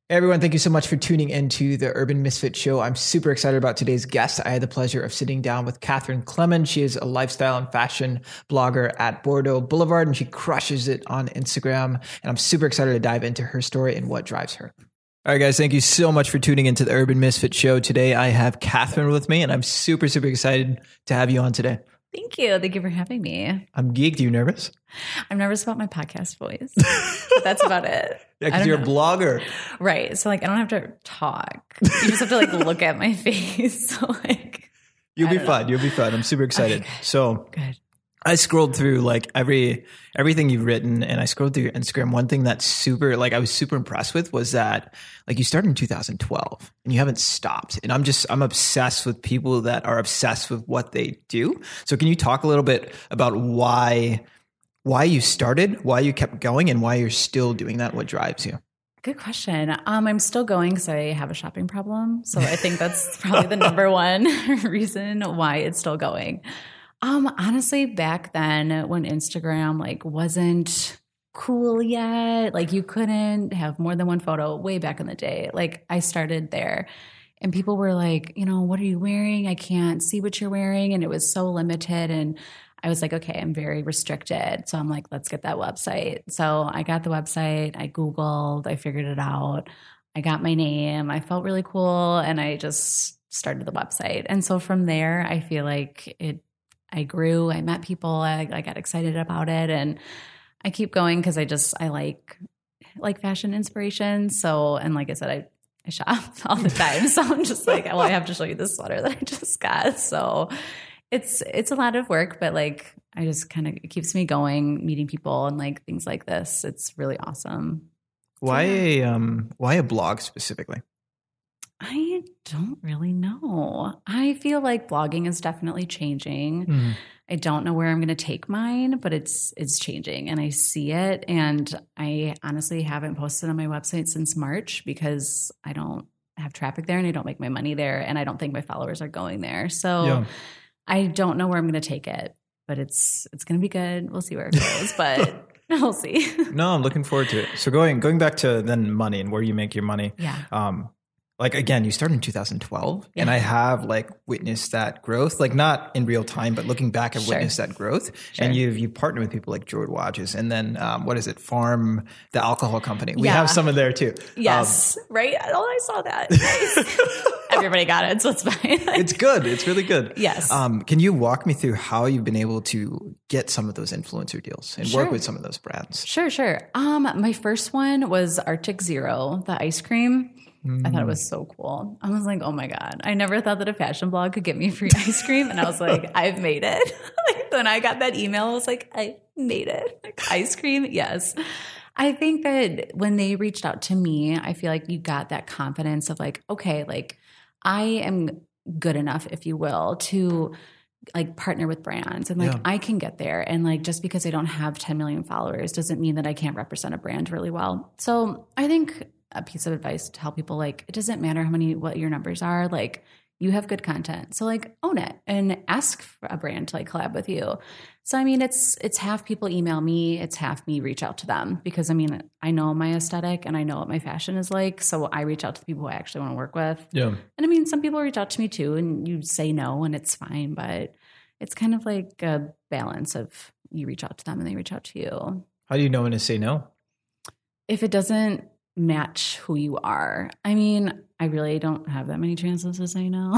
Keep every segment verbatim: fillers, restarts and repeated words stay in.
Hey everyone, thank you so much for tuning into the Urban Misfit Show. I'm super excited about today's guest. I had the pleasure of sitting down with Catherine Clement. She is a lifestyle and fashion blogger at Bordeaux Boulevard, and she crushes it on Instagram. And I'm super excited to dive into her story and what drives her. All right, guys, thank you so much for tuning into the Urban Misfit Show. Today, I have Catherine with me, and I'm super, super excited to have you on today. Thank you. Thank you for having me. I'm geeked. Are you nervous? I'm nervous about my podcast voice. But that's about it. Yeah, because you're know. a blogger. Right. So like, I don't have to talk. You just have to like look at my face. So like, You'll I be don't fine. know. You'll be fine. I'm super excited. Okay, good. So Good. I scrolled through like every everything you've written, and I scrolled through your Instagram. One thing that's super like I was super impressed with was that like you started in two thousand twelve and you haven't stopped. And I'm just I'm obsessed with people that are obsessed with what they do. So can you talk a little bit about why why you started, why you kept going, and why you're still doing that? What drives you? Good question. Um, I'm still going because I have a shopping problem. So I think that's probably the number one reason why it's still going. Um, honestly, back then when Instagram like wasn't cool yet, like you couldn't have more than one photo way back in the day. Like I started there and people were like, you know, what are you wearing? I can't see what you're wearing. And it was so limited. And I was like, okay, I'm very restricted. So I'm like, let's get that website. So I got the website. I Googled, I figured it out. I got my name. I felt really cool. And I just started the website. And so from there, I feel like it, I grew, I met people, I, I got excited about it, and I keep going because I just, I like, like fashion inspiration. So, and like I said, I, I shop all the time. So I'm just like, well, I have to show you this sweater that I just got. So it's, it's a lot of work, but like, I just kind of, it keeps me going, meeting people and like things like this. It's really awesome. Why a um why a blog specifically? I don't really know. I feel like blogging is definitely changing. Mm-hmm. I don't know where I'm going to take mine, but it's it's changing and I see it. And I honestly haven't posted on my website since March because I don't have traffic there and I don't make my money there and I don't think my followers are going there. So Yeah. I don't know where I'm going to take it, but it's it's going to be good. We'll see where it goes, but we'll see. No, I'm looking forward to it. So going going back to then money and where you make your money. Yeah. Um, like again, you started in two thousand twelve, Yeah. and I have like witnessed that growth, like not in real time, but looking back, I've Sure. witnessed that growth. Sure. And you've you partner with people like George Watches, and then um, what is it, Farm, the alcohol company. We Yeah. have some of there too. Yes. Um, right. Oh, I saw that. Nice. Everybody got it, so it's fine. It's good. It's really good. Yes. Um, can you walk me through how you've been able to get some of those influencer deals and Sure. work with some of those brands? Sure, sure. Um, my first one was Arctic Zero, the ice cream. I thought it was so cool. I was like, oh my God. I never thought that a fashion blog could get me free ice cream. And I was like, I've made it. Like when I got that email, I was like, I made it. Like, ice cream? Yes. I think that when they reached out to me, I feel like you got that confidence of like, okay, like I am good enough, if you will, to like partner with brands and like Yeah. I can get there. And like just because I don't have ten million followers doesn't mean that I can't represent a brand really well. So I think a piece of advice to tell people like it doesn't matter how many what your numbers are, like you have good content. So like own it and ask for a brand to like collab with you. So I mean it's it's half people email me, it's half me reach out to them because I mean I know my aesthetic and I know what my fashion is like. So I reach out to the people I actually want to work with. Yeah. And I mean some people reach out to me too and you say no and it's fine, but it's kind of like a balance of you reach out to them and they reach out to you. How do you know when to say no? If it doesn't match who you are. I mean, I really don't have that many chances to say no.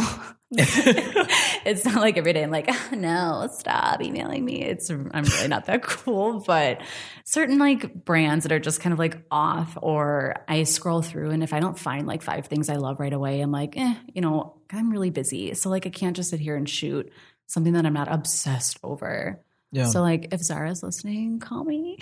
It's not like every day I'm like, oh, no, stop emailing me. It's I'm really not that cool. But certain like brands that are just kind of like off or I scroll through and if I don't find like five things I love right away, I'm like, eh, you know, I'm really busy. So like I can't just sit here and shoot something that I'm not obsessed over. Yeah. So like if Zara's listening, call me.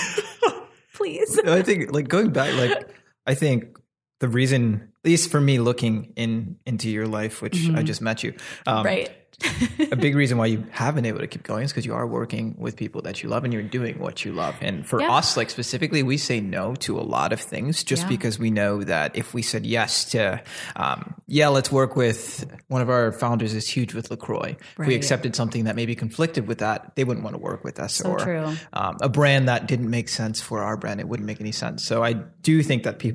Please. I think like going back, like I think the reason, at least for me looking in into your life, which mm-hmm. I just met you, um, right. a big reason why you have been able to keep going is because you are working with people that you love and you're doing what you love. And for yeah. us, like specifically, we say no to a lot of things just yeah. because we know that if we said yes to, um, yeah, let's work with one of our founders is huge with LaCroix. Right. If we accepted something that maybe conflicted with that, they wouldn't want to work with us. So or true. Um, a brand that didn't make sense for our brand, it wouldn't make any sense. So I do think that people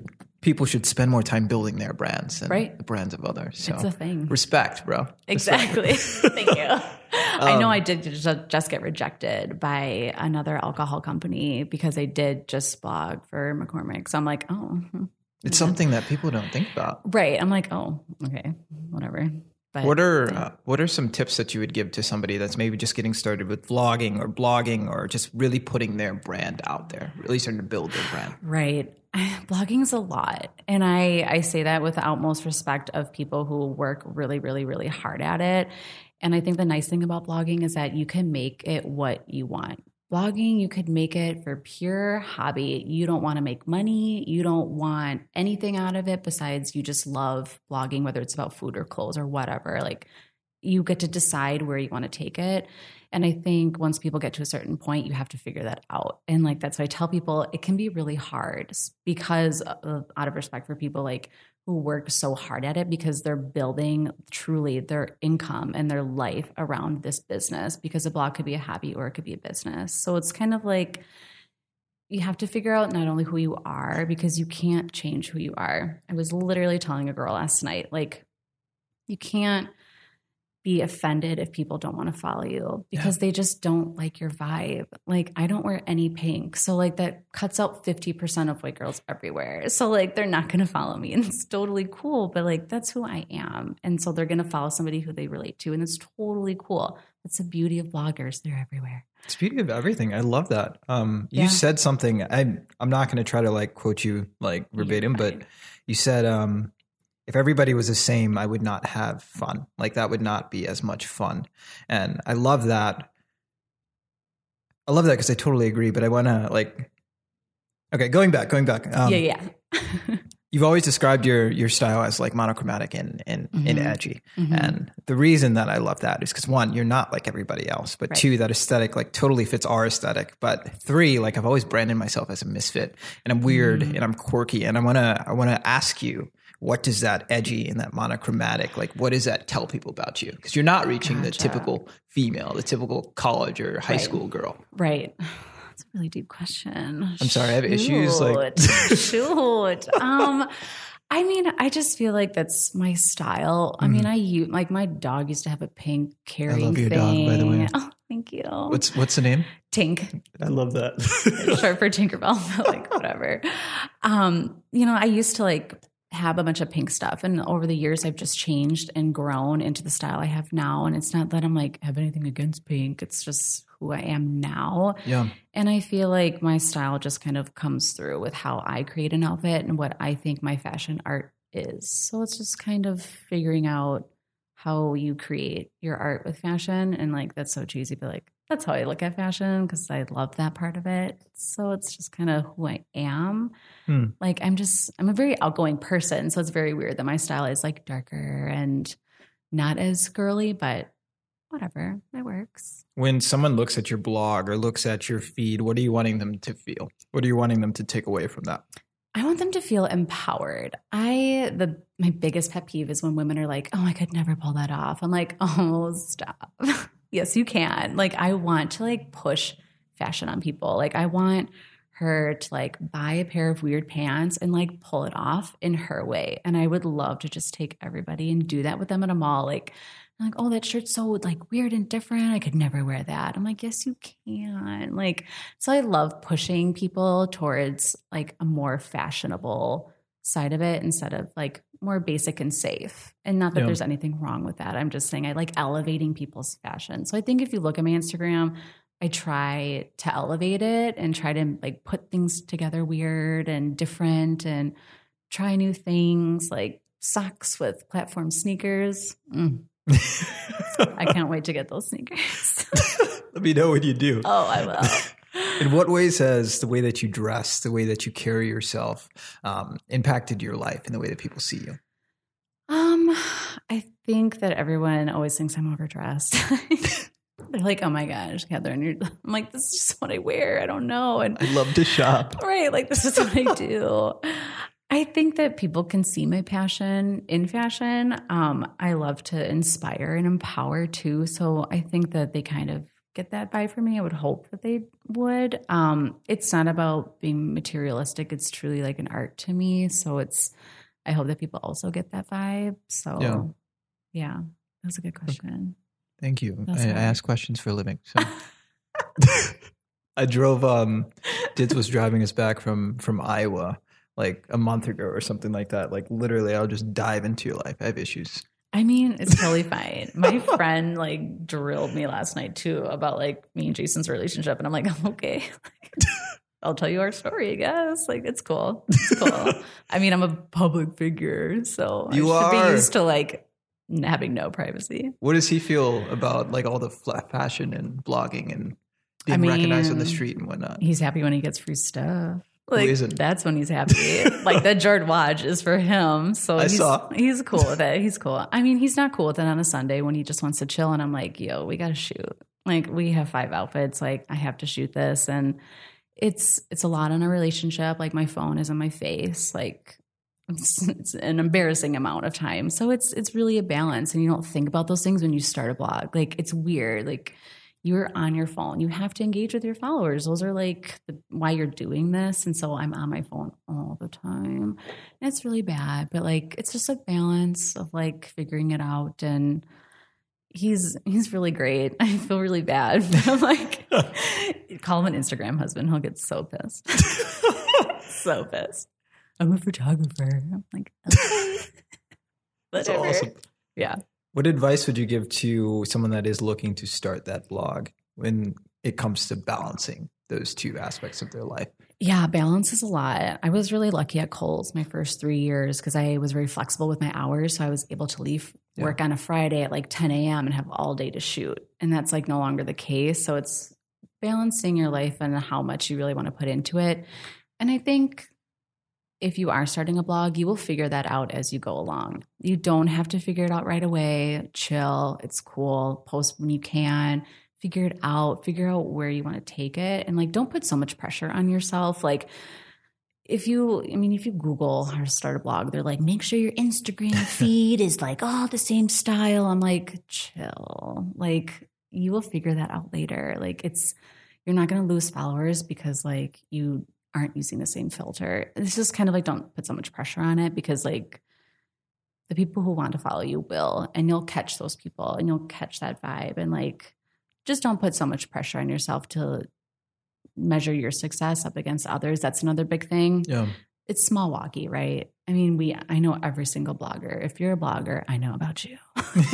people should spend more time building their brands than right. the brands of others. So it's a thing. Respect, bro. Exactly. Respect. Thank you. I know I did just get rejected by another alcohol company because I did just blog for McCormick. So I'm like, oh. It's something that people don't think about. Right. I'm like, oh, okay, whatever. But, what are uh, what are some tips that you would give to somebody that's maybe just getting started with vlogging or blogging or just really putting their brand out there, really starting to build their brand? Right. Blogging is a lot. And I, I say that with the utmost respect of people who work really, really, really hard at it. And I think the nice thing about blogging is that you can make it what you want. Blogging, you could make it for pure hobby. You don't want to make money. You don't want anything out of it besides you just love blogging, whether it's about food or clothes or whatever. Like you get to decide where you want to take it. And I think once people get to a certain point, you have to figure that out. And like that's why I tell people it can be really hard because of, out of respect for people like who work so hard at it because they're building truly their income and their life around this business because a blog could be a hobby or it could be a business. So it's kind of like you have to figure out not only who you are because you can't change who you are. I was literally telling a girl last night, like you can't be offended if people don't want to follow you because yeah. they just don't like your vibe. Like I don't wear any pink. So like that cuts out fifty percent of white girls everywhere. So like they're not going to follow me and it's totally cool, but like that's who I am. And so they're going to follow somebody who they relate to and it's totally cool. That's the beauty of bloggers. They're everywhere. It's the beauty of everything. I love that. Um, you yeah. said something, I, I'm not going to try to like quote you like verbatim, but you said, um, if everybody was the same, I would not have fun. Like that would not be as much fun. And I love that. I love that because I totally agree, but I want to like, okay, going back, going back. Um, yeah, yeah. You've always described your your style as like monochromatic and and, mm-hmm. and edgy. Mm-hmm. And the reason that I love that is because one, you're not like everybody else, but right. two, that aesthetic like totally fits our aesthetic. But three, like I've always branded myself as a misfit and I'm weird mm-hmm. and I'm quirky. And I wanna I wanna ask you, what does that edgy and that monochromatic, like what does that tell people about you? Because you're not reaching gotcha. the typical female, the typical college or high right. school girl. Right. That's a really deep question. I'm sorry, I have Shoot. issues. Like Shoot. Um, I mean, I just feel like that's my style. I mm. mean, I use like my dog used to have a pink carrying I love your thing. dog, by the way. Oh, thank you. What's what's the name? Tink. I love that. Short for Tinkerbell, but like whatever. Um, you know, I used to like have a bunch of pink stuff. And over the years, I've just changed and grown into the style I have now. And it's not that I'm like, have anything against pink. It's just who I am now. Yeah. And I feel like my style just kind of comes through with how I create an outfit and what I think my fashion art is. So it's just kind of figuring out how you create your art with fashion. And like, that's so cheesy, but like, that's how I look at fashion because I love that part of it. So it's just kind of who I am. Hmm. Like I'm just, I'm a very outgoing person. So it's very weird that my style is like darker and not as girly, but whatever, it works. When someone looks at your blog or looks at your feed, what are you wanting them to feel? What are you wanting them to take away from that? I want them to feel empowered. I, the, my biggest pet peeve is when women are like, oh, I could never pull that off. I'm like, oh, stop. Yes, you can. Like, I want to like push fashion on people. Like, I want her to like buy a pair of weird pants and like pull it off in her way. And I would love to just take everybody and do that with them at a mall. Like, I'm like, oh, that shirt's so like weird and different. I could never wear that. I'm like, yes, you can. Like, so I love pushing people towards like a more fashionable side of it instead of like more basic and safe. And not that yeah. there's anything wrong with that. I'm just saying I like elevating people's fashion. So I think if you look at my Instagram, I try to elevate it and try to like put things together weird and different and try new things like socks with platform sneakers. Mm. I can't wait to get those sneakers. Let me know when you do. Oh, I will. In what ways has the way that you dress, the way that you carry yourself, um, impacted your life and the way that people see you? Um, I think that everyone always thinks I'm overdressed. They're like, oh my gosh, Catherine, you're, I'm like, this is just what I wear. I don't know. And I love to shop. Right. Like, this is what I do. I think that people can see my passion in fashion. Um, I love to inspire and empower too. So I think that they kind of get that vibe from me. I would hope that they would. Um, it's not about being materialistic. It's truly like an art to me. So it's, I hope that people also get that vibe. So yeah, yeah that's a good question. Thank you. I, I ask questions for a living. So I drove, um, Dids was driving us back from, from Iowa like a month ago or something like that. Like literally I'll just dive into your life. I have issues. I mean, it's totally fine. My friend like drilled me last night too about like me and Jason's relationship. And I'm like, I'm okay. I'll tell you our story, I guess. Like, it's cool. It's cool. I mean, I'm a public figure, so you I should are. be used to like having no privacy. What does he feel about like all the fashion and blogging and being I mean, recognized on the street and whatnot? He's happy when he gets free stuff. Like, Who isn't? That's when he's happy. Like that Jord watch is for him. So I he's, saw. he's cool with it. He's cool. I mean, he's not cool with it on a Sunday when he just wants to chill. And I'm like, yo, we got to shoot. Like we have five outfits. Like I have to shoot this. And it's, it's a lot on a relationship. Like my phone is on my face. Like it's, it's an embarrassing amount of time. So it's, it's really a balance. And you don't think about those things when you start a blog. Like it's weird. Like, you're on your phone. You have to engage with your followers. Those are like the, why you're doing this. And so I'm on my phone all the time. And it's really bad, but like, it's just a balance of like figuring it out. And he's, he's really great. I feel really bad. But I'm like, call him an Instagram husband. He'll get so pissed. So pissed. I'm a photographer. I'm like, okay. That's awesome. Yeah. What advice would you give to someone that is looking to start that blog when it comes to balancing those two aspects of their life? Yeah, balance is a lot. I was really lucky at Kohl's my first three years because I was very flexible with my hours. So I was able to leave yeah. work on a Friday at like ten a.m. and have all day to shoot. And that's like no longer the case. So it's balancing your life and how much you really want to put into it. And I think if you are starting a blog, you will figure that out as you go along. You don't have to figure it out right away. Chill. It's cool. Post when you can. Figure it out. Figure out where you want to take it. And like, don't put so much pressure on yourself. Like if you, I mean, if you Google how to start a blog, they're like, make sure your Instagram feed is like all the same style. I'm like, chill. Like you will figure that out later. Like it's, you're not going to lose followers because like you aren't using the same filter. It's just kind of like, don't put so much pressure on it because like the people who want to follow you will, and you'll catch those people and you'll catch that vibe. And like, just don't put so much pressure on yourself to measure your success up against others. That's another big thing. Yeah. It's small walkie, right? I mean, we, I know every single blogger. If you're a blogger, I know about you.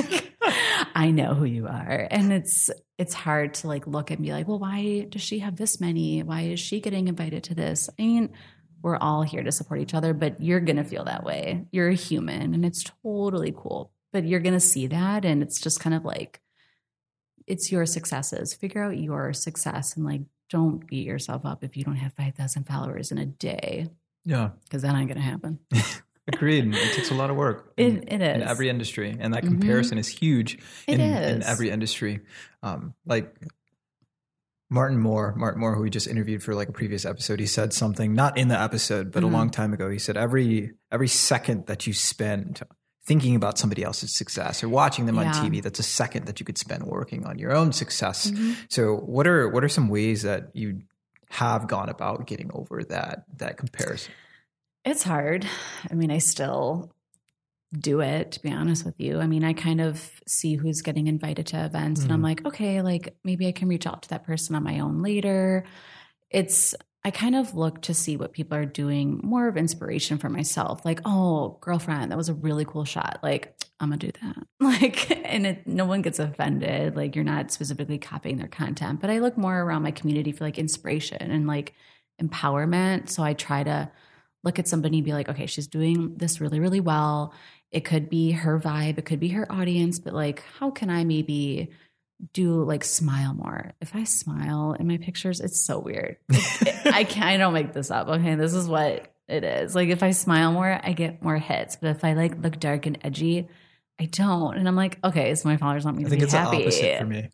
I know who you are. And it's, it's hard to like look and be like, well, why does she have this many? Why is she getting invited to this? I mean, we're all here to support each other, but you're going to feel that way. You're a human and it's totally cool, but you're going to see that. And it's just kind of like, it's your successes. Figure out your success and like, don't beat yourself up if you don't have five thousand followers in a day. Yeah. Because that ain't going to happen. Agreed. It takes a lot of work. In, it, it is. In every industry. And that comparison mm-hmm. is huge in, it is. in every industry. Um, like Martin Moore, Martin Moore, who we just interviewed for like a previous episode, he said something, not in the episode, but mm-hmm. a long time ago. He said, every every second that you spend thinking about somebody else's success or watching them yeah. on T V, that's a second that you could spend working on your own success. Mm-hmm. So what are what are some ways that you have gone about getting over that that comparison? It's hard. I mean, I still do it, to be honest with you. I mean, I kind of see who's getting invited to events mm-hmm. and I'm like, okay, like maybe I can reach out to that person on my own later. It's, I kind of look to see what people are doing, more of inspiration for myself. Like, oh, girlfriend, that was a really cool shot. Like, I'm going to do that. Like, and it, no one gets offended. Like, you're not specifically copying their content, but I look more around my community for like inspiration and like empowerment. So I try to look at somebody and be like, okay, she's doing this really, really well. It could be her vibe. It could be her audience, but like, how can I maybe do like smile more? If I smile in my pictures, it's so weird. It, it, I can't, I don't make this up. Okay. This is what it is. Like if I smile more, I get more hits. But if I like look dark and edgy, I don't. And I'm like, okay, so my followers want me to be happy. I think it's the opposite for me.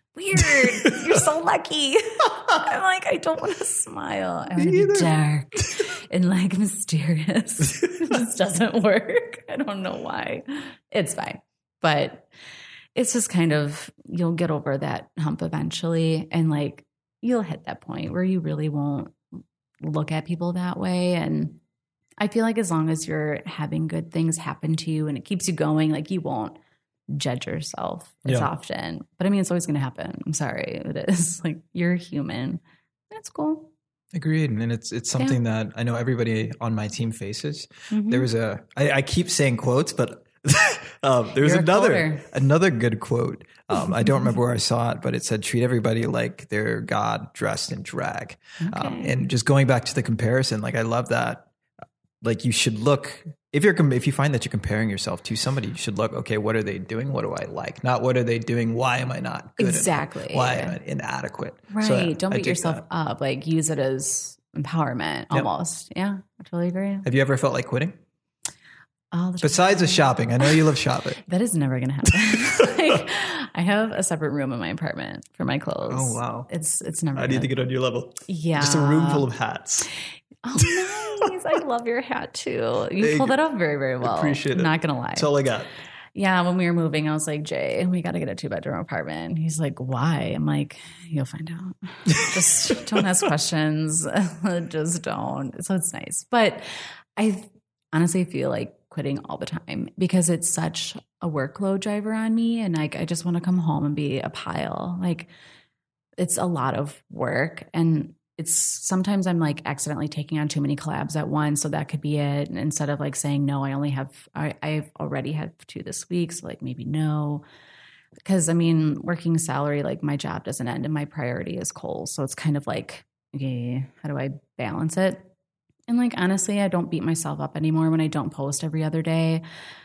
Weird. You're so lucky. I'm like, I don't want to smile. I want to be dark and like mysterious. It just doesn't work. I don't know why. It's fine. But it's just kind of, you'll get over that hump eventually. And like, you'll hit that point where you really won't look at people that way. And I feel like as long as you're having good things happen to you and it keeps you going, like you won't judge yourself as Yeah. often. But I mean, it's always going to happen. I'm sorry. It is like, you're human. That's cool. Agreed. And it's it's something yeah. that I know everybody on my team faces. Mm-hmm. There was a, I, I keep saying quotes, but um, there was You're another, another good quote. Um, I don't remember where I saw it, but it said, treat everybody like they're God dressed in drag. Okay. Um, and just going back to the comparison, like I love that. Like you should look, if you're, if you find that you're comparing yourself to somebody, you should look, okay, what are they doing? What do I like? Not what are they doing? Why am I not good exactly. enough? Why am I inadequate? Right. So don't beat yourself that. up. Like use it as empowerment almost. Yep. Yeah, I totally agree. Have you ever felt like quitting? Oh, Besides the shopping, I know you love shopping. That is never going to happen. Like, I have a separate room in my apartment for my clothes. Oh, wow. It's it's never I gonna... need to get on your level. Yeah. Just a room full of hats. Oh, nice. I love your hat too. You pulled that off very, very well. Appreciate it. Not going to lie. That's all I got. Yeah, when we were moving, I was like, Jay, we got to get a two-bedroom apartment. He's like, why? I'm like, you'll find out. Just don't ask questions. Just don't. So it's nice. But I honestly feel like quitting all the time because it's such a workload driver on me. And like, I just want to come home and be a pile. Like, it's a lot of work. And it's sometimes I'm like accidentally taking on too many collabs at once. So that could be it. And instead of like saying, no, I only have, I, I've already had two this week. So like maybe no, because I mean, working salary, like my job doesn't end and my priority is Kohl's. So it's kind of like, okay, how do I balance it? And like, honestly, I don't beat myself up anymore when I don't post every other day.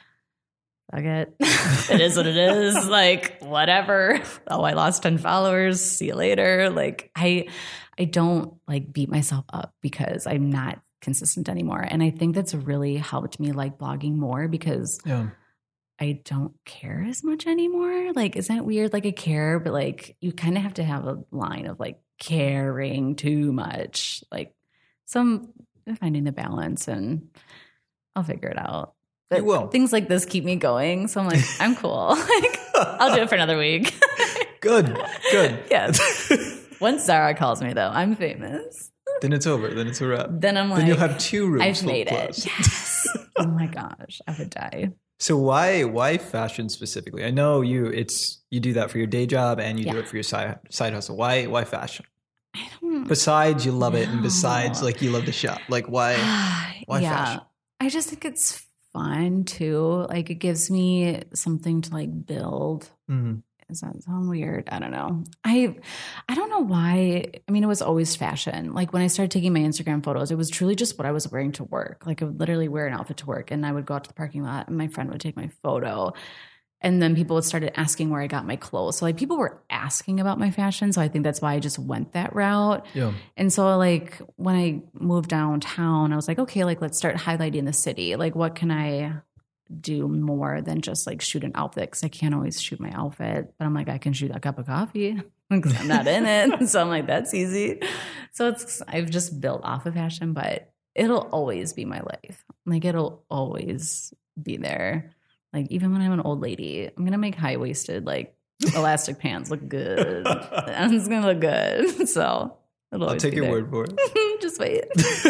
Fuck it. It is what it is. Like, whatever. Oh, I lost ten followers. See you later. Like, I, I don't like beat myself up because I'm not consistent anymore. And I think that's really helped me like blogging more because yeah. I don't care as much anymore. Like, isn't that weird? Like I care, but like you kind of have to have a line of like caring too much. Like, so I'm finding the balance and I'll figure it out. But you will. Things like this keep me going. So I'm like, I'm cool. Like, I'll do it for another week. Good. Good. Yes. Once Zara calls me though, I'm famous. Then it's over. Then it's a wrap. Then I'm like, then you'll have two rooms. I've made it. Yes. Oh my gosh. I would die. So why why fashion specifically? I know you it's you do that for your day job and you yeah. do it for your side side hustle. Why why fashion? I don't Besides you love know. it and besides like you love the shop. Like why why yeah. fashion? I just think it's fun too. Like it gives me something to like build. Mm-hmm. Does that sound weird? I don't know. I I don't know why. I mean, it was always fashion. Like when I started taking my Instagram photos, it was truly just what I was wearing to work. Like I would literally wear an outfit to work and I would go out to the parking lot and my friend would take my photo. And then people would started asking where I got my clothes. So like people were asking about my fashion. So I think that's why I just went that route. Yeah. And so like when I moved downtown, I was like, okay, like let's start highlighting the city. Like what can I do more than just like shoot an outfit? Because I can't always shoot my outfit. But I'm like, I can shoot a cup of coffee because I'm not in it. So I'm like, that's easy. So it's I've just built off of fashion, but it'll always be my life. Like it'll always be there. Like even when I'm an old lady, I'm gonna make high waisted like elastic pants look good. And it's gonna look good. So it'll I'll take your there. word for it. Just wait.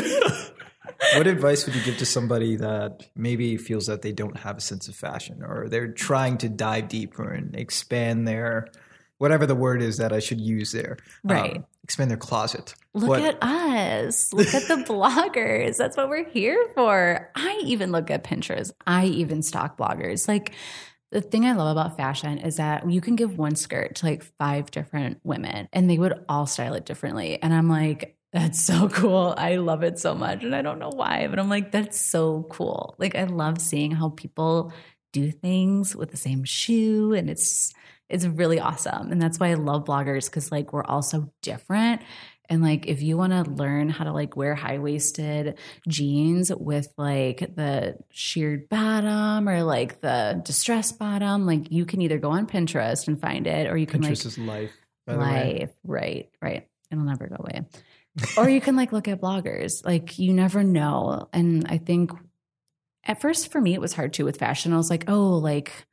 What advice would you give to somebody that maybe feels that they don't have a sense of fashion or they're trying to dive deeper and expand their, whatever the word is that I should use there, right? Um, expand their closet. Look what? at us. Look at the bloggers. That's what we're here for. I even look at Pinterest. I even stalk bloggers. Like the thing I love about fashion is that you can give one skirt to like five different women and they would all style it differently. And I'm like, that's so cool. I love it so much. And I don't know why, but I'm like, that's so cool. Like, I love seeing how people do things with the same shoe. And it's, it's really awesome. And that's why I love bloggers. Cause like, we're all so different. And like, if you want to learn how to like wear high-waisted jeans with like the sheared bottom or like the distressed bottom, like you can either go on Pinterest and find it, or you can Pinterest like is life. By life. Right. Right. It'll never go away. Or you can like look at bloggers. Like you never know. And I think at first for me, it was hard too with fashion. I was like, oh, like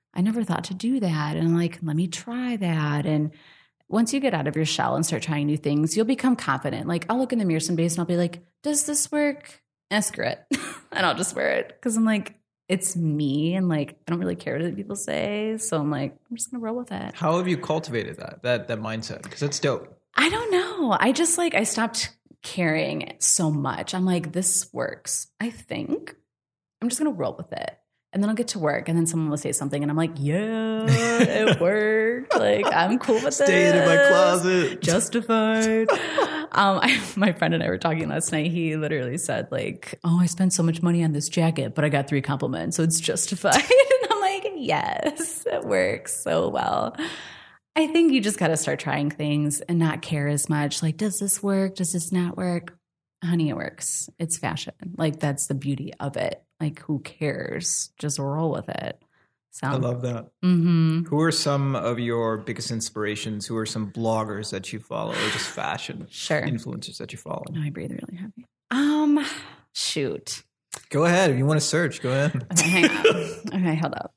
I never thought to do that. And I'm like, let me try that. And once you get out of your shell and start trying new things, you'll become confident. Like I'll look in the mirror some days and I'll be like, does this work? And screw it. And I'll just wear it. Cause I'm like, it's me. And like, I don't really care what people say. So I'm like, I'm just going to roll with it. How have you cultivated that, that, that mindset? Cause it's dope. I don't know. I just like, I stopped caring so much. I'm like, this works. I think I'm just going to roll with it. And then I'll get to work and then someone will say something and I'm like, yeah, it worked. Like, I'm cool with it. Staying in my closet. Justified. um, I, my friend and I were talking last night. He literally said like, oh, I spent so much money on this jacket, but I got three compliments. So it's justified. And I'm like, yes, it works so well. I think you just got to start trying things and not care as much. Like, does this work? Does this not work? Honey, it works. It's fashion. Like, that's the beauty of it. Like, who cares? Just roll with it. So I love that. Mm-hmm. Who are some of your biggest inspirations? Who are some bloggers that you follow or just fashion sure. influencers that you follow? No, I breathe really heavy. Um, shoot. Go ahead. If you want to search, go ahead. Okay, hang on. Okay, hold up.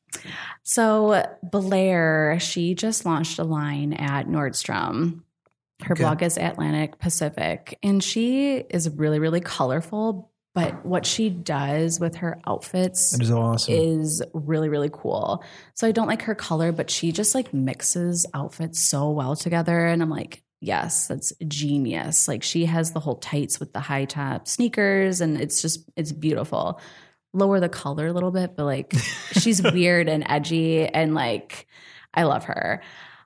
So Blair, she just launched a line at Nordstrom. Her Okay. blog is Atlantic Pacific, and she is really, really colorful. But what she does with her outfits That is awesome. is really, really cool. So I don't like her color, but she just like mixes outfits so well together. And I'm like, yes, that's genius. Like she has the whole tights with the high top sneakers, and it's just, it's beautiful. Lower the color a little bit, but like she's weird and edgy, and like I love her.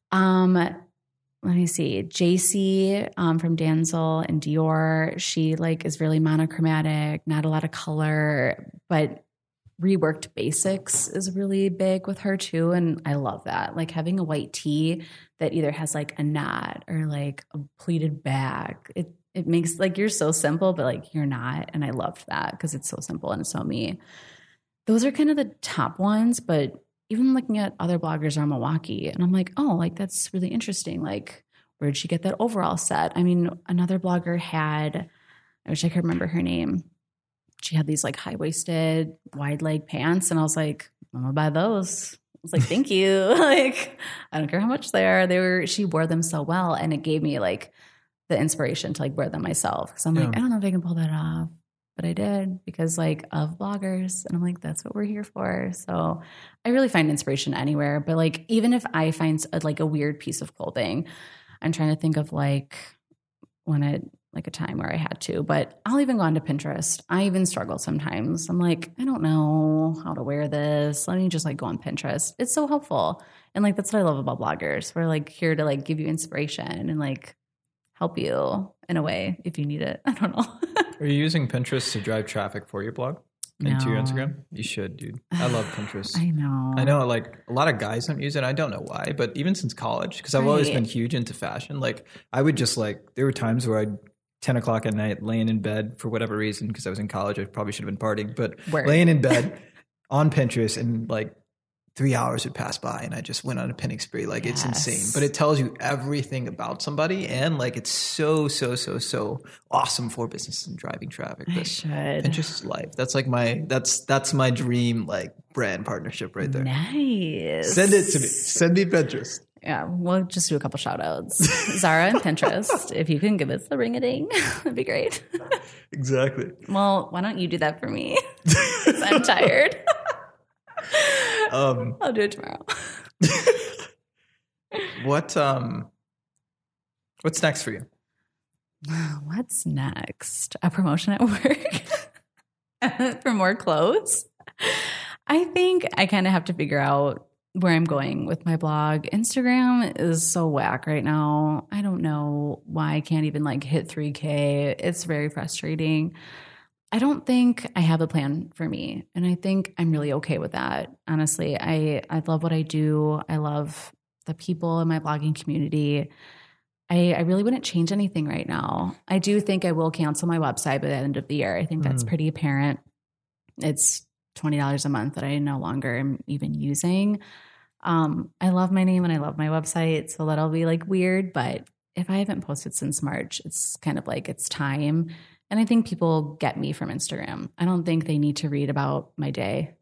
Um, Let me see. J C um, from Danzel and Dior. She like is really monochromatic, not a lot of color, but reworked basics is really big with her too. And I love that. Like having a white tee that either has like a knot or like a pleated bag. It it makes like you're so simple, but like you're not. And I loved that because it's so simple and it's so me. Those are kind of the top ones, but even looking at other bloggers around Milwaukee, and I'm like, oh, like that's really interesting. Like, where'd she get that overall set? I mean, another blogger had, I wish I could remember her name. She had these like high-waisted, wide leg pants, and I was like, I'm gonna buy those. I was like, thank you. Like, I don't care how much they are. They were, she wore them so well, and it gave me like the inspiration to like wear them myself. Because I'm Yeah. like, I don't know if I can pull that off. But I did because like of bloggers, and I'm like, that's what we're here for. So I really find inspiration anywhere. But like, even if I find a, like a weird piece of clothing, I'm trying to think of like when it, like a time where I had to, but I'll even go onto Pinterest. I even struggle sometimes. I'm like, I don't know how to wear this. Let me just like go on Pinterest. It's so helpful. And like, that's what I love about bloggers. We're like here to like give you inspiration and like help you in a way if you need it. I don't know. Are you using Pinterest to drive traffic for your blog into your No. Instagram? You should, dude. I love Pinterest. I know. I know, like a lot of guys don't use it. I don't know why, but even since college, because I've always Right. been huge into fashion. Like I would just like, there were times where I'd ten o'clock at night laying in bed for whatever reason, because I was in college. I probably should have been partying, but Word. laying in bed on Pinterest, and like three hours would pass by and I just went on a pinning spree. Like it's Yes. insane, but it tells you everything about somebody. And like, it's so, so, so, so awesome for business and driving traffic. I But should. Pinterest is life. That's like my, that's, that's my dream, like brand partnership right there. Nice. Send it to me. Send me Pinterest. Yeah, we'll just do a couple shout outs. Zara and Pinterest, if you can give us the ring-a-ding, that'd be great. Exactly. Well, why don't you do that for me? 'Cause I'm tired. Um, I'll do it tomorrow. what, um, what's next for you? What's next? A promotion at work for more clothes? I think I kind of have to figure out where I'm going with my blog. Instagram is so whack right now. I don't know why I can't even like hit three K. It's very frustrating. I don't think I have a plan for me. And I think I'm really okay with that. Honestly, I, I love what I do. I love the people in my blogging community. I, I really wouldn't change anything right now. I do think I will cancel my website by the end of the year. I think that's Mm. pretty apparent. It's twenty dollars a month that I no longer am even using. Um, I love my name and I love my website, so that'll be like weird. But if I haven't posted since March, it's kind of like it's time. And I think people get me from Instagram. I don't think they need to read about my day.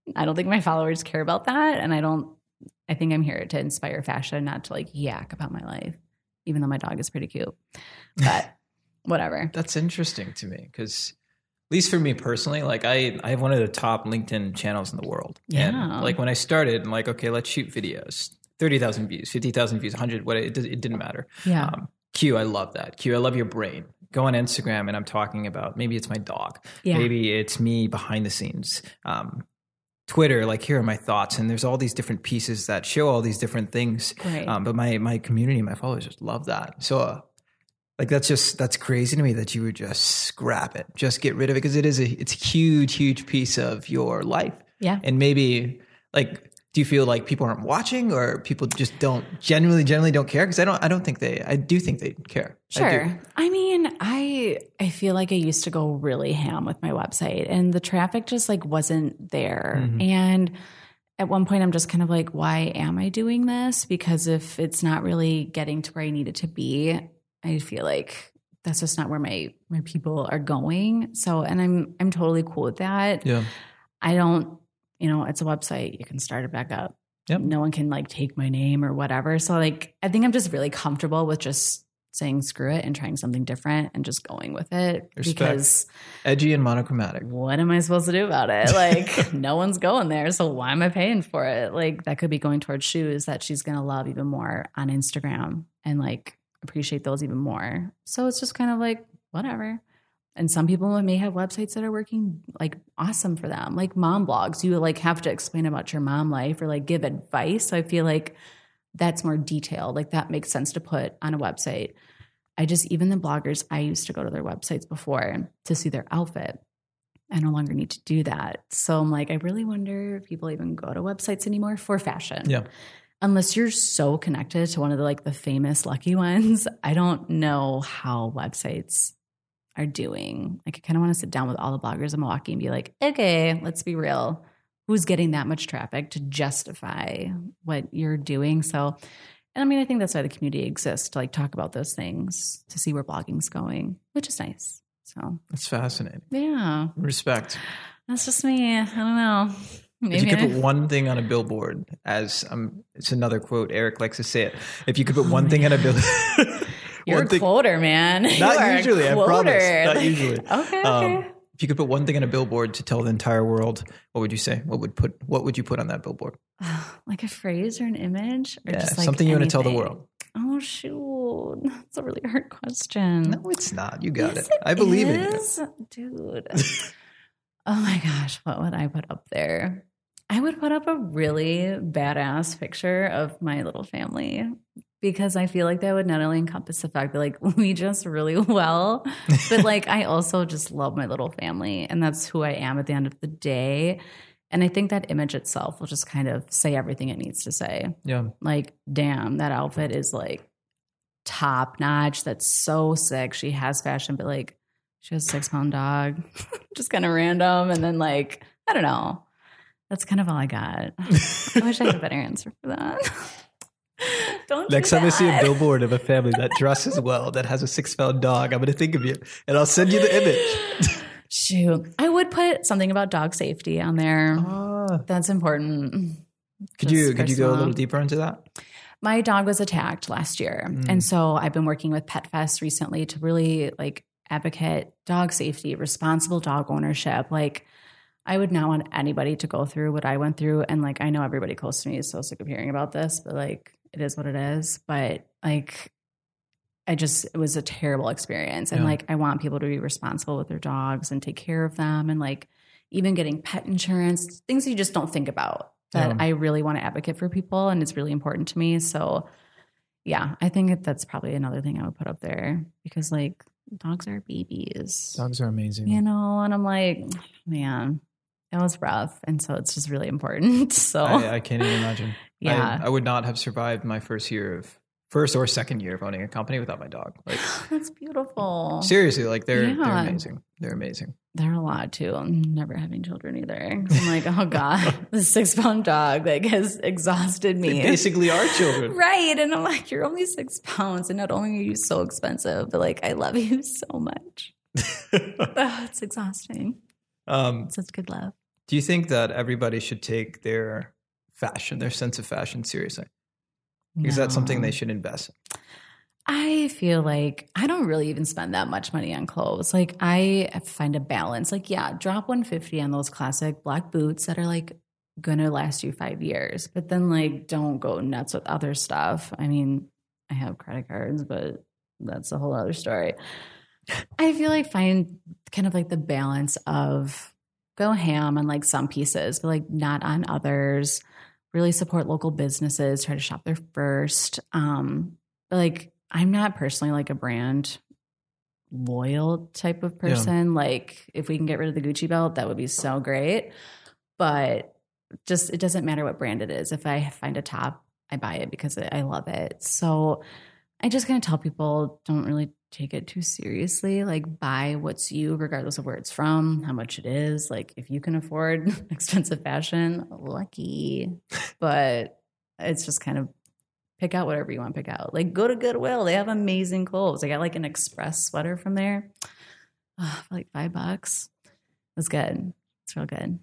I don't think my followers care about that. And I don't, I think I'm here to inspire fashion, not to like yak about my life, even though my dog is pretty cute, but whatever. That's interesting to me because at least for me personally, like I, I have one of the top LinkedIn channels in the world. Yeah. And like when I started, I'm like, okay, let's shoot videos, thirty thousand views, fifty thousand views, one hundred, what it, it didn't matter. Yeah. Um, Q, I love that. Q, I love your brain. Go on Instagram and I'm talking about, maybe it's my dog. Yeah. Maybe it's me behind the scenes. Um, Twitter, like here are my thoughts. And there's all these different pieces that show all these different things. Right. Um, but my, my community, my followers just love that. So uh, like, that's just, that's crazy to me that you would just scrap it, just get rid of it. Cause it is a, it's a huge, huge piece of your life. Yeah. And maybe like, do you feel like people aren't watching or people just don't generally, generally don't care? Cause I don't, I don't think they, I do think they care. Sure. I, I mean, I, I feel like I used to go really ham with my website and the traffic just like wasn't there. Mm-hmm. And at one point I'm just kind of like, why am I doing this? Because if it's not really getting to where I need it to be, I feel like that's just not where my, my people are going. So, and I'm, I'm totally cool with that. Yeah. I don't, you know, it's a website. You can start it back up. Yep. No one can like take my name or whatever. So like, I think I'm just really comfortable with just saying screw it and trying something different and just going with it. Respect. Because edgy and monochromatic. What am I supposed to do about it? Like no one's going there. So why am I paying for it? Like that could be going towards shoes that she's going to love even more on Instagram and like appreciate those even more. So it's just kind of like, whatever. And some people may have websites that are working like awesome for them, like mom blogs. You like have to explain about your mom life or like give advice. So I feel like that's more detailed. Like that makes sense to put on a website. I just, even the bloggers, I used to go to their websites before to see their outfit. I no longer need to do that. So I'm like, I really wonder if people even go to websites anymore for fashion. Yeah. Unless you're so connected to one of the like the famous lucky ones. I don't know how websites are doing. Like I kind of want to sit down with all the bloggers in Milwaukee and be like, okay, let's be real. Who's getting that much traffic to justify what you're doing? So, and I mean, I think that's why the community exists, to like talk about those things, to see where blogging's going, which is nice. So that's fascinating. Yeah. Respect. That's just me. I don't know. Maybe if you could I... put one thing on a billboard, as um, it's another quote, Eric likes to say it. If you could put one oh, thing on a billboard. You're a thing, quoter, man. Not you usually, I promise. Not like, usually. Okay, okay. Um, if you could put one thing on a billboard to tell the entire world, what would you say? What would put? What would you put on that billboard? Like a phrase or an image, or yeah, just like something you anything? want to tell the world. Oh shoot, that's a really hard question. No, it's not. You got yes, it. I believe is? in you, dude. Oh my gosh, what would I put up there? I would put up a really badass picture of my little family. Because I feel like that would not only encompass the fact that like we just really well, but like I also just love my little family and that's who I am at the end of the day. And I think that image itself will just kind of say everything it needs to say. Yeah. Like, damn, that outfit is like top notch. That's so sick. She has fashion, but like she has a six pound dog, just kind of random. And then like, I don't know. That's kind of all I got. I wish I had a better answer for that. Don't Next do time that. I see a billboard of a family that dresses well, that has a six pound dog, I'm going to think of you and I'll send you the image. Shoot. I would put something about dog safety on there. Ah. That's important. Could Just you, could you go a personal. little deeper into that? My dog was attacked last year. Mm. And so I've been working with Pet Fest recently to really like advocate dog safety, responsible dog ownership. Like I would not want anybody to go through what I went through. And like, I know everybody close to me is so sick of hearing about this, but like, it is what it is. But like, I just, it was a terrible experience. And yeah. like, I want people to be responsible with their dogs and take care of them. And like, even getting pet insurance, things you just don't think about that yeah. I really want to advocate for people. And it's really important to me. So yeah, I think that's probably another thing I would put up there because like dogs are babies. Dogs are amazing. You know, and I'm like, man, it was rough. And so it's just really important. So I, I can't even imagine. Yeah. I, I would not have survived my first year of first or second year of owning a company without my dog. Like that's beautiful. Seriously, like they're yeah. they're amazing. They're amazing. They're a lot too. I'm never having children either. I'm like, oh God, this six pound dog like has exhausted me. They basically are children. Right. And I'm like, you're only six pounds and not only are you so expensive, but like I love you so much. Oh, it's exhausting. Um such good love. Do you think that everybody should take their fashion, their sense of fashion seriously? Is No. that something they should invest in? I feel like I don't really even spend that much money on clothes. Like I find a balance. Like, yeah, drop one hundred fifty dollars on those classic black boots that are like gonna last you five years. But then like don't go nuts with other stuff. I mean, I have credit cards, but that's a whole other story. I feel like find kind of like the balance of go ham on like some pieces, but like not on others. Really support local businesses, try to shop there first. Um, but like I'm not personally like a brand loyal type of person. Yeah. Like if we can get rid of the Gucci belt, that would be so great. But just, it doesn't matter what brand it is. If I find a top, I buy it because I love it. So I just kind of tell people don't really take it too seriously. Like buy what's you, regardless of where it's from, how much it is. Like if you can afford expensive fashion, lucky. But it's just kind of pick out whatever you want to pick out. Like go to Goodwill. They have amazing clothes. I got like an Express sweater from there oh, for like five bucks. It was good. It's real good.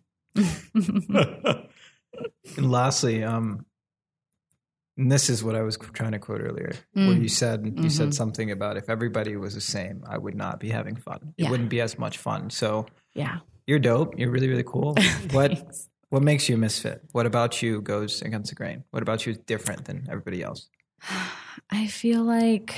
And lastly, um, and this is what I was trying to quote earlier, mm. where you said you mm-hmm. said something about if everybody was the same, I would not be having fun. It yeah. wouldn't be as much fun. So yeah, you're dope. You're really, really cool. What what makes you a misfit? What about you goes against the grain? What about you is different than everybody else? I feel like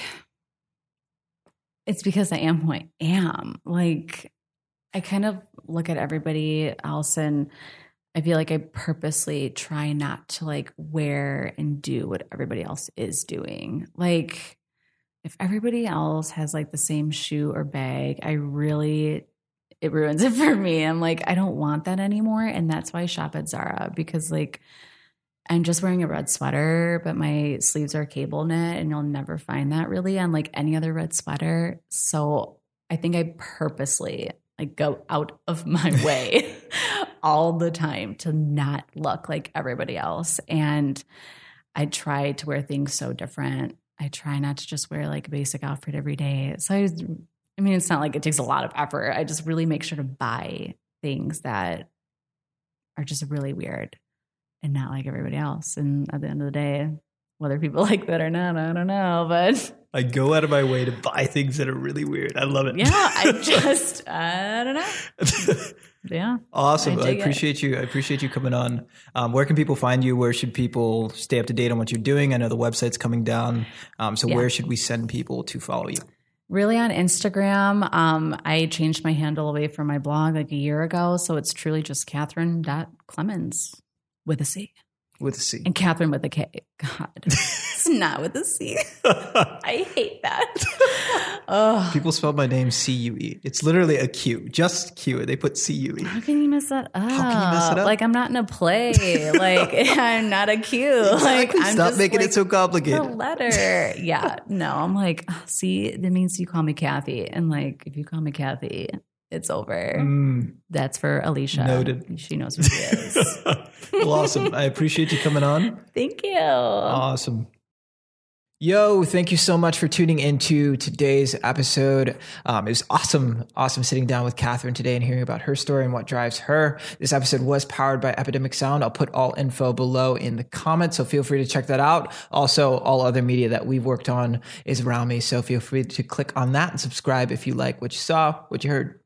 it's because I am who I am. Like I kind of look at everybody else and I feel like I purposely try not to like wear and do what everybody else is doing. Like if everybody else has like the same shoe or bag, I really, it ruins it for me. I'm like, I don't want that anymore. And that's why I shop at Zara because like I'm just wearing a red sweater, but my sleeves are cable knit and you'll never find that really on like any other red sweater. So I think I purposely like go out of my way all the time to not look like everybody else. And I try to wear things so different. I try not to just wear like a basic outfit every day. So I, I mean, it's not like it takes a lot of effort. I just really make sure to buy things that are just really weird and not like everybody else. And at the end of the day, whether people like that or not, I don't know, but I go out of my way to buy things that are really weird. I love it. Yeah, I just, I don't know. Yeah. Awesome. I, I appreciate it. you. I appreciate you coming on. Um, where can people find you? Where should people stay up to date on what you're doing? I know the website's coming down. Um, so yeah. Where should we send people to follow you? Really on Instagram. Um, I changed my handle away from my blog like a year ago. So it's truly just Catherine dot Clemens with a C. With a C. And Catherine with a K. God. It's not with a C. I hate that. Oh. People spell my name C U E. It's literally a Q. Just Q. They put C U E. How can you mess that up? How can you mess it up? Like, I'm not in a play. Like, I'm not a Q. Like, I'm Stop just making like, it so complicated. The letter. Yeah. No, I'm like, oh, see, that means you call me Kathy. And like, if you call me Kathy, it's over. Mm. That's for Alicia. Noted. She knows who she is. Well, awesome. I appreciate you coming on. Thank you. Awesome. Yo, thank you so much for tuning into today's episode. Um, it was awesome, awesome sitting down with Catherine today and hearing about her story and what drives her. This episode was powered by Epidemic Sound. I'll put all info below in the comments, so feel free to check that out. Also, all other media that we've worked on is around me, so feel free to click on that and subscribe if you like what you saw, what you heard.